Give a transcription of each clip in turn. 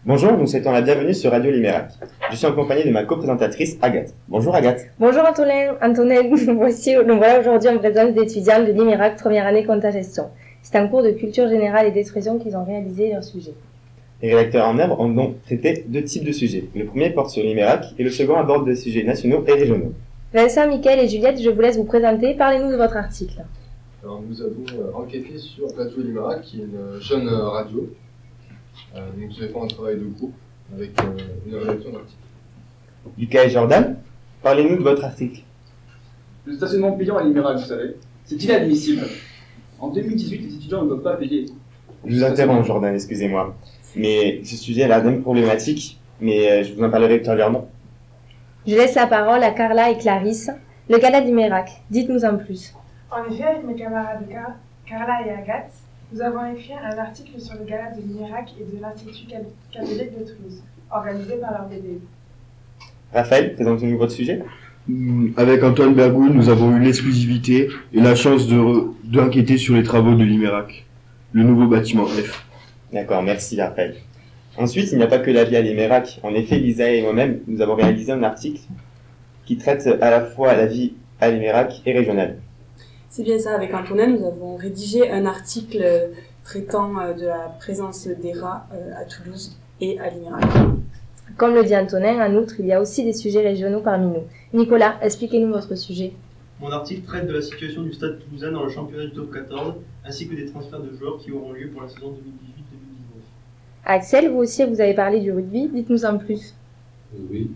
Bonjour, nous souhaitons la bienvenue sur Radio Limérac. Je suis en compagnie de ma co-présentatrice Agathe. Bonjour Agathe. Bonjour Antonelle. Nous voilà aujourd'hui en présence d'étudiants de Limérac, première année compta gestion. C'est un cours de culture générale et d'expression qu'ils ont réalisé leur sujet. Les rédacteurs en herbe ont donc traité deux types de sujets. Le premier porte sur Limérac et le second aborde des sujets nationaux et régionaux. Vincent, Mickaël et Juliette, je vous laisse vous présenter. Parlez-nous de votre article. Alors, nous avons enquêté sur Radio Limérac, qui est une jeune radio. Nous avons fait un travail de groupe avec une rédaction d'articles. Lucas et Jordan, parlez-nous de votre article. Le stationnement payant à Limérac, vous savez, c'est inadmissible. En 2018, les étudiants ne peuvent pas payer. Je vous interromps Jordan, excusez-moi. Mais ce sujet a l'air d'un problématique, mais je vous en parlerai ultérieurement. Je laisse la parole à Carla et Clarisse. Le gala de Limérac, dites-nous en plus. En effet, avec mes camarades Carla et Agathe, nous avons écrit un article sur le gala de Limérac et de l'Institut catholique de Toulouse, organisé par leur BDE. Raphaël, présentez-nous votre sujet. Avec Antoine Bergoul, nous avons eu l'exclusivité et la chance d'enquêter sur les travaux de Limérac, le nouveau bâtiment F. D'accord, merci Raphaël. Ensuite, il n'y a pas que la vie à Limérac. En effet, Lisa et moi-même, nous avons réalisé un article qui traite à la fois la vie à Limérac et régionale. C'est bien ça, avec Antonin, nous avons rédigé un article traitant de la présence des rats à Toulouse et à Limérac. Comme le dit Antonin, en outre, il y a aussi des sujets régionaux parmi nous. Nicolas, expliquez-nous votre sujet. Mon article traite de la situation du stade toulousain dans le championnat du top 14, ainsi que des transferts de joueurs qui auront lieu pour la saison 2018-2019. Axel, vous aussi, vous avez parlé du rugby, dites-nous en plus. Oui.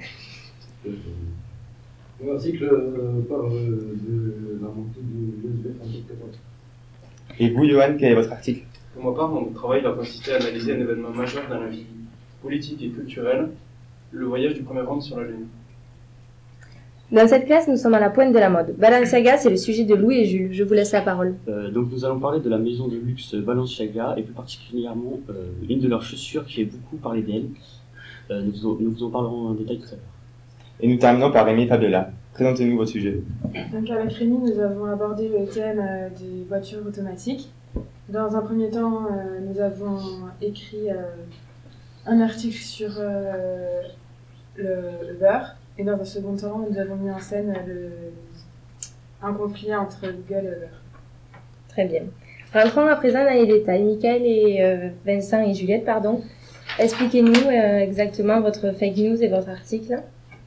Mon article parle de la montée de l'USBF en top 14. Et vous, Johan, quel est votre article? Pour ma part, mon travail a consisté à analyser un événement majeur dans la vie politique et culturelle, le voyage du premier homme sur la Lune. Dans cette classe, nous sommes à la pointe de la mode. Balenciaga, c'est le sujet de Louis et Jules. Je vous laisse la parole. Donc nous allons parler de la maison de luxe Balenciaga et plus particulièrement une de leurs chaussures qui est beaucoup parlé d'elle. Nous vous en parlerons en détail tout à l'heure. Et nous terminons par Rémi Fabiola. Présentez-nous votre sujet. Donc avec Rémi, nous avons abordé le thème des voitures automatiques. Dans un premier temps, nous avons écrit un article sur le beurre. Et dans un second temps, nous avons mis en scène un conflit entre Google et Uber. Très bien. Rentrons à présent dans les détails. Mickaël et Vincent et Juliette, pardon. Expliquez-nous exactement votre fake news et votre article.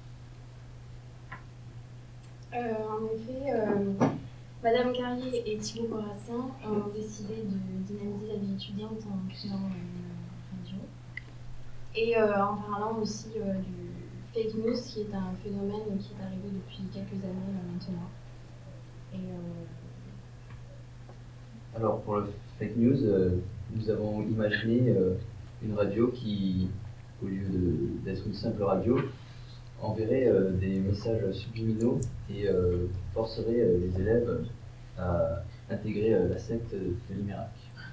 En effet, Madame Carrier et Thibaut Corassin ont décidé de dynamiser la vie étudiante en créant une radio. Et en parlant aussi du fake news, qui est un phénomène qui est arrivé depuis quelques années maintenant. Alors pour le fake news, nous avons imaginé une radio qui, au lieu d'être une simple radio, enverrait des messages subliminaux et forcerait les élèves à intégrer la secte de Limérac.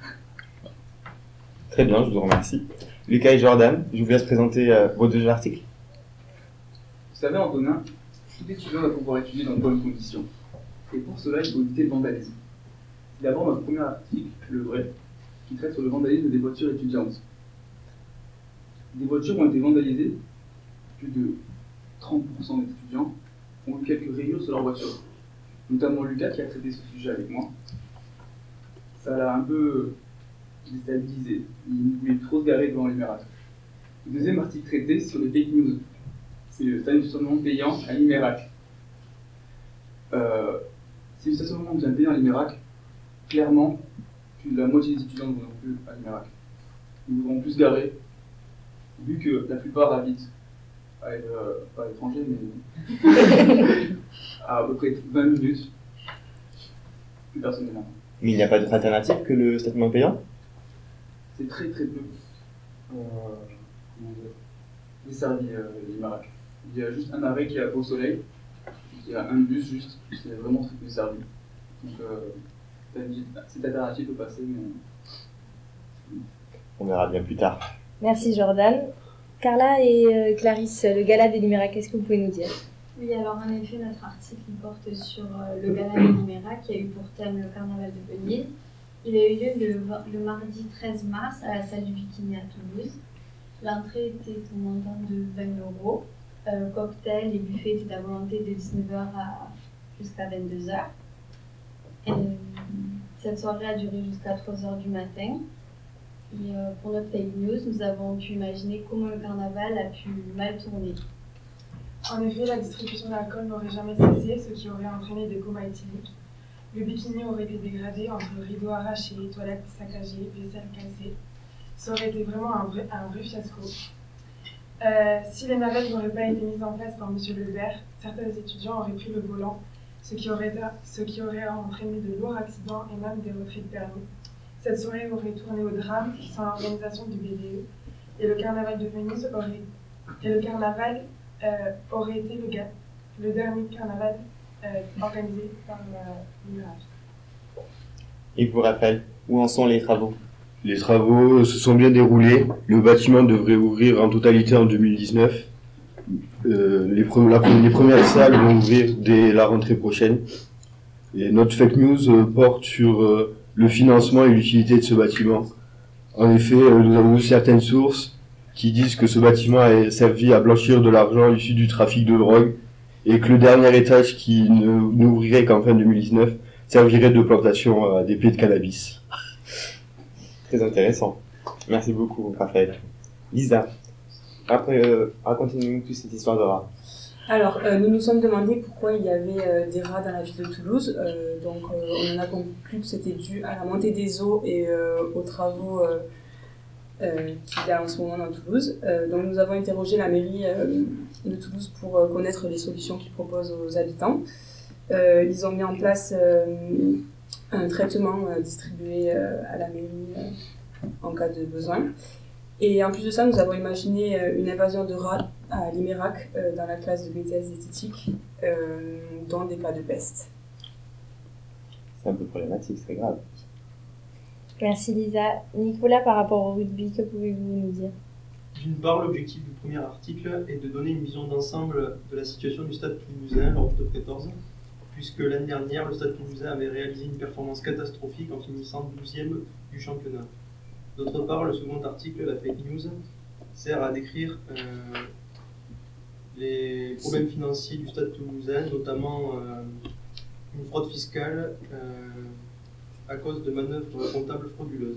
Très bien, je vous remercie. Lucas et Jordan, je vous laisse présenter vos deux articles. Vous savez, Antonin, tout étudiant doit pouvoir étudier dans de bonnes conditions. Et pour cela, il faut éviter le vandalisme. C'est d'abord notre premier article, le vrai, qui traite sur le vandalisme des voitures étudiantes. Des voitures ont été vandalisées, plus de 30% des étudiants ont eu quelques rayures sur leur voiture. Notamment Lucas qui a traité ce sujet avec moi. Ça l'a un peu déstabilisé. Il voulait trop se garer devant Limérac. Le deuxième article traité sur les fake news. C'est le stationnement payant à Limérac. Si le stationnement devient payant à Limérac, clairement, plus de la moitié des étudiants ne vont plus à Limérac. Ils voudront plus se garer, vu que la plupart habitent pas à l'étranger, mais à peu près 20 minutes. Plus personne n'est là. Mais il n'y a pas d'autre alternative que le stationnement payant? C'est très très peu desservi Limérac. Il y a juste un arrêt qui est à Beau Soleil, il y a un bus juste, qui est vraiment très peu desservi. Donc cette alternative peut passer, mais... On verra bien plus tard. Merci Jordan. Carla et Clarisse, le gala de Limérac, qu'est-ce que vous pouvez nous dire? Oui, alors en effet, notre article porte sur le gala de Limérac qui a eu pour thème le carnaval de Venise. Il a eu lieu le mardi 13 mars à la salle du Bikini à Toulouse. L'entrée était au montant de 20 €. Cocktail et buffet étaient à volonté de 19h jusqu'à 22h. Cette soirée a duré jusqu'à 3h du matin. Et pour notre fake news, nous avons pu imaginer comment le carnaval a pu mal tourner. En effet, la distribution d'alcool n'aurait jamais cessé, ce qui aurait entraîné des comas éthyliques. Le bikini aurait été dégradé entre rideaux arrachés, toilettes saccagées, vaisselle cassée. Ça aurait été vraiment un vrai fiasco. Si les navettes n'auraient pas été mises en place par M. Lebert, certains étudiants auraient pris le volant, ce qui aurait entraîné de lourds accidents et même des retraits de permis. Cette soirée aurait tourné au drame sans l'organisation du BDE, et le carnaval de Venise aurait été le dernier carnaval organisé par l'IMERAC. Et vous, Raphaël, où en sont les travaux? Les travaux se sont bien déroulés. Le bâtiment devrait ouvrir en totalité en 2019. Les premières salles vont ouvrir dès la rentrée prochaine. Et notre fake news porte sur le financement et l'utilité de ce bâtiment. En effet, nous avons eu certaines sources qui disent que ce bâtiment a servi à blanchir de l'argent issu du trafic de drogue et que le dernier étage qui n'ouvrirait qu'en fin 2019 servirait de plantation à des pieds de cannabis. Très intéressant. Merci beaucoup, Raphaël. Lisa, racontez-nous toute cette histoire de rats. Alors, nous nous sommes demandé pourquoi il y avait des rats dans la ville de Toulouse. On en a conclu que c'était dû à la montée des eaux et aux travaux qu'il y a en ce moment dans Toulouse. Donc, nous avons interrogé la mairie de Toulouse pour connaître les solutions qu'ils proposent aux habitants. Ils ont mis en place un traitement distribué à la mairie en cas de besoin. Et en plus de ça, nous avons imaginé une invasion de rats à l'IMERAC dans la classe de BTS d'esthétique, dans des cas de peste. C'est un peu problématique, c'est grave. Merci Lisa. Nicolas, par rapport au rugby, que pouvez-vous nous dire? D'une part, l'objectif du premier article est de donner une vision d'ensemble de la situation du Stade Toulousain lors du top 14, puisque l'année dernière, le Stade Toulousain avait réalisé une performance catastrophique en finissant 12e du championnat. D'autre part, le second article, la fake news, sert à décrire les problèmes financiers du Stade Toulousain, notamment une fraude fiscale à cause de manœuvres comptables frauduleuses.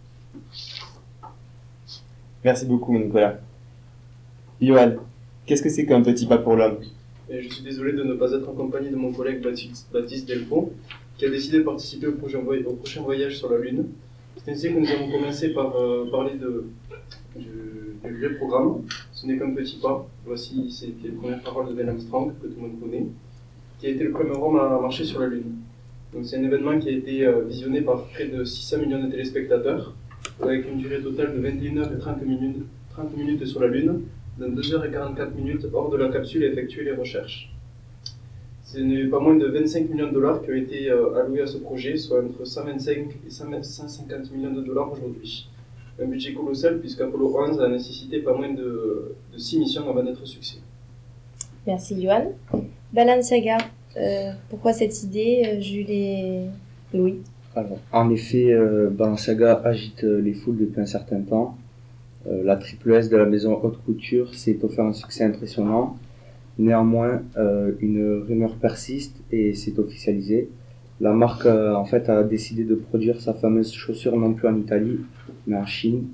Merci beaucoup, Nicolas. Johan, qu'est-ce que c'est qu'un petit pas pour l'homme? Et je suis désolé de ne pas être en compagnie de mon collègue Baptiste Delpont, qui a décidé de participer au prochain voyage sur la Lune. C'est ainsi que nous avons commencé par parler du vieux programme. Ce n'est qu'un petit pas. Voici, c'était les premières paroles de Neil Armstrong, que tout le monde connaît, qui a été le premier homme à marcher sur la Lune. Donc c'est un événement qui a été visionné par près de 600 millions de téléspectateurs, avec une durée totale de 21h et 30 minutes sur la Lune, dans 2h et 44 minutes hors de la capsule et effectuer les recherches. Ce n'est pas moins de 25 millions de dollars qui ont été alloués à ce projet, soit entre 125 et 150 millions de dollars aujourd'hui. Un budget colossal puisqu'Apollo 11 a nécessité pas moins de 6 missions avant d'être succès. Merci Johan. Balenciaga, pourquoi cette idée, Jules et Louis? Alors, en effet, Balenciaga agite les foules depuis un certain temps. La triple S de la maison haute couture s'est offert un succès impressionnant. Néanmoins, une rumeur persiste et s'est officialisée. La marque en fait a décidé de produire sa fameuse chaussure non plus en Italie, mais en Chine.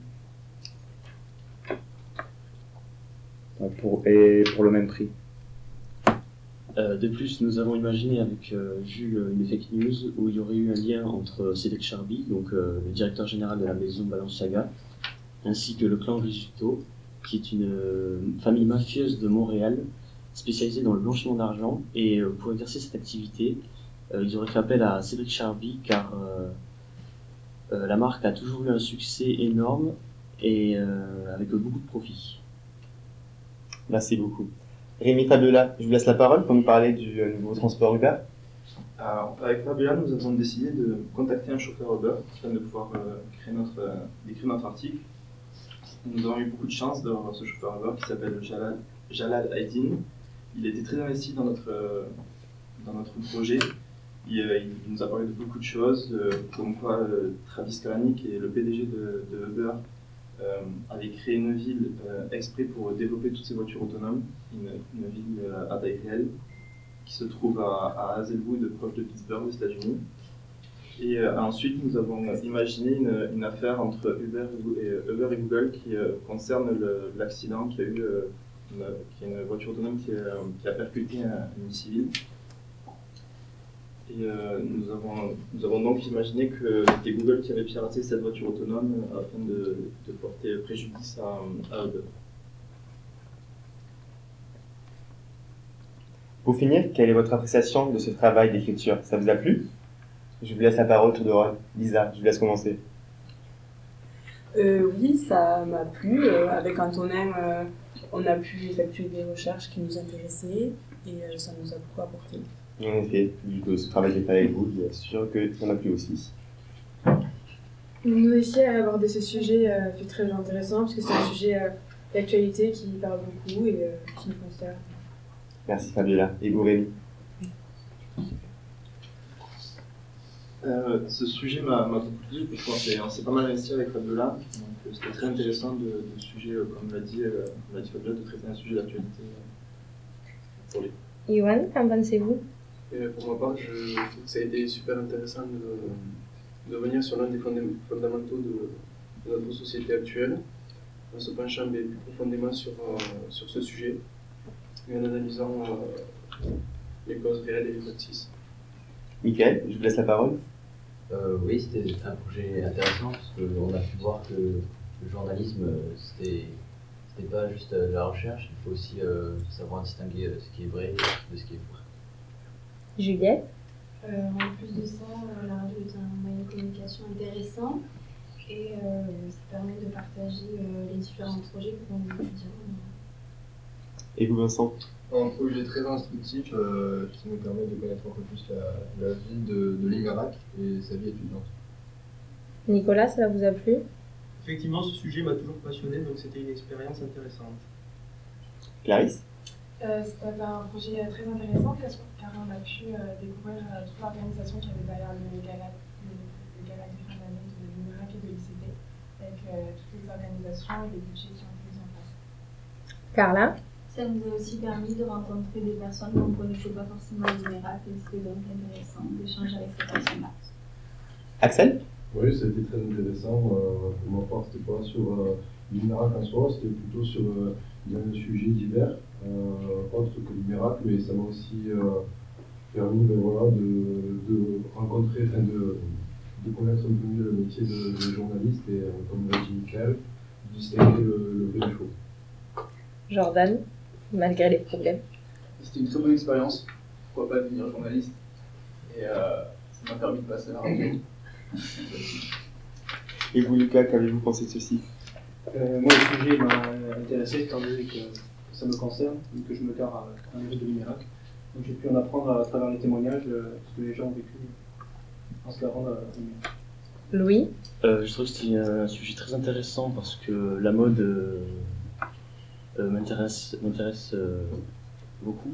Pour le même prix. De plus, nous avons imaginé avec Jules une fake news où il y aurait eu un lien entre Cédric Charby, donc le directeur général de la maison Balenciaga, ainsi que le clan Risuto, qui est une famille mafieuse de Montréal, spécialisée dans le blanchiment d'argent. Et pour exercer cette activité, ils auraient fait appel à Cédric Charby, car la marque a toujours eu un succès énorme et avec beaucoup de profit. Merci beaucoup. Rémi Fabiola, je vous laisse la parole pour nous parler du nouveau transport Uber. Alors, avec Fabiola, nous avons décidé de contacter un chauffeur Uber afin de pouvoir décrire notre article. Nous avons eu beaucoup de chance d'avoir ce chauffeur Uber qui s'appelle Jalal Aydin. Il était très investi dans notre projet. Il nous a parlé de beaucoup de choses, comme quoi Travis Kalanick, qui est le PDG de Uber, avait créé une ville exprès pour développer toutes ces voitures autonomes, une ville à taille réelle, qui se trouve à Hazelwood, proche de Pittsburgh, aux États-Unis. Et ensuite, nous avons imaginé une affaire entre Uber et Google qui concerne l'accident qu'il y a eu, qui est une voiture autonome qui a percuté une civile. Et nous avons donc imaginé que c'était Google qui avait piraté cette voiture autonome afin de porter préjudice à Uber. Pour finir, quelle est votre appréciation de ce travail d'écriture? Ça vous a plu? Je vous laisse la parole tour de rôle. Lisa, je vous laisse commencer. Oui, ça m'a plu. Avec Antonin, on a pu effectuer des recherches qui nous intéressaient et ça nous a beaucoup apporté. En effet, vu que ce travail est fait avec vous, bien sûr que ça m'a plu aussi. Nous aussi, aborder ce sujet fut très intéressant parce que c'est un sujet d'actualité qui parle beaucoup et qui nous concerne. Merci Fabiola. Et vous, Rémi? Ce sujet m'a beaucoup plu, parce qu'on s'est pas mal investi avec Fabiola, donc c'était très intéressant de sujet, comme l'a dit Fabiola, de traiter un sujet d'actualité pour lui. Yoann, qu'en pensez-vous? Pour ma part, je trouve que ça a été super intéressant de revenir sur l'un des fondamentaux de notre société actuelle, en se penchant plus profondément sur ce sujet et en analysant les causes réelles et les pratiques. Mickaël, je vous laisse la parole. Oui, c'était un projet intéressant parce qu'on a pu voir que le journalisme, c'était pas juste de la recherche, il faut aussi savoir distinguer ce qui est vrai de ce qui est faux. Juliette? En plus de ça, la radio est un moyen de communication intéressant et ça permet de partager les différents projets que l'on étudie. Et vous, Vincent? Un projet très instructif qui nous permet de connaître un peu plus la vie de l'Imérac et sa vie étudiante. Nicolas, ça vous a plu? Effectivement, ce sujet m'a toujours passionné, donc c'était une expérience intéressante. Clarisse? C'était un projet très intéressant car on a pu découvrir toute l'organisation qu'il y avait derrière le gala de fin d'année de l'Imérac et de l'ICT, avec toutes les organisations et les budgets qui ont été mis en place. Carla? Ça nous a aussi permis de rencontrer des personnes qu'on ne connaissait pas forcément à l'Imérac et c'était donc intéressant d'échanger avec ces personnes-là. Axel? Oui, ça a été très intéressant. Pour ma part, c'était pas sur l'Imérac en soi, c'était plutôt sur un sujet divers, autre que l'Imérac, mais ça m'a aussi permis de rencontrer, de connaître un peu mieux le métier de journaliste et, comme l'a dit Mickaël, de distinguer le vrai du faux. Jordan, malgré les problèmes. C'était une très bonne expérience. Pourquoi pas devenir journaliste? Et ça m'a permis de passer à la radio. Et vous, Lucas, qu'avez-vous pensé de ceci? Moi, le sujet m'a intéressé étant donné que ça me concerne et que je me gare à un niveau de l'Imérac. Donc j'ai pu en apprendre à travers les témoignages ce que les gens ont vécu en se garant à l'Imérac. Louis? Je trouve que c'était un sujet très intéressant parce que la mode m'intéresse beaucoup.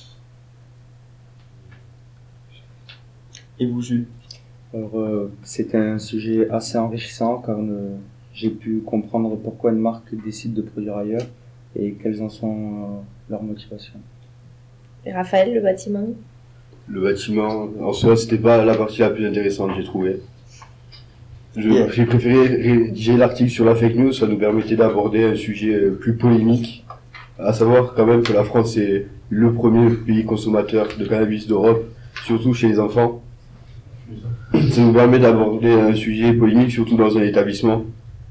Et vous, Jules? Alors, c'était un sujet assez enrichissant car j'ai pu comprendre pourquoi une marque décide de produire ailleurs et quelles en sont leurs motivations. Et Raphaël, le bâtiment? Le bâtiment, en soi, c'était pas la partie la plus intéressante, j'ai trouvé. J'ai préféré rédiger l'article sur la fake news, ça nous permettait d'aborder un sujet plus polémique, à savoir quand même que la France est le premier pays consommateur de cannabis d'Europe, surtout chez les enfants. Ça nous permet d'aborder un sujet polémique, surtout dans un établissement.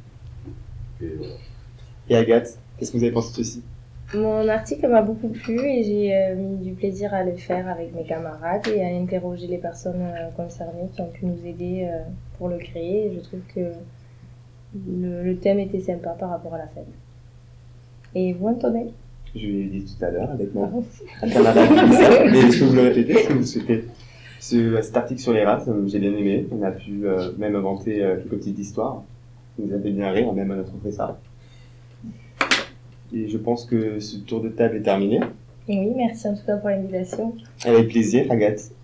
Et Agathe, qu'est-ce que vous avez pensé de ceci? Mon article m'a beaucoup plu et j'ai mis du plaisir à le faire avec mes camarades et à interroger les personnes concernées qui ont pu nous aider pour le créer. Et je trouve que le thème était sympa par rapport à la fête. Et vous, Antonin? Je l'ai dit tout à l'heure avec mon camarade Lisa, mais est-ce que vous le répétez si vous le souhaitez? Cet article sur les races, j'ai bien aimé. On a pu même inventer quelques petites histoires. Ça nous a fait bien rire, même à notre professeur. Et je pense que ce tour de table est terminé. Oui, merci en tout cas pour l'invitation. Avec plaisir, Agathe.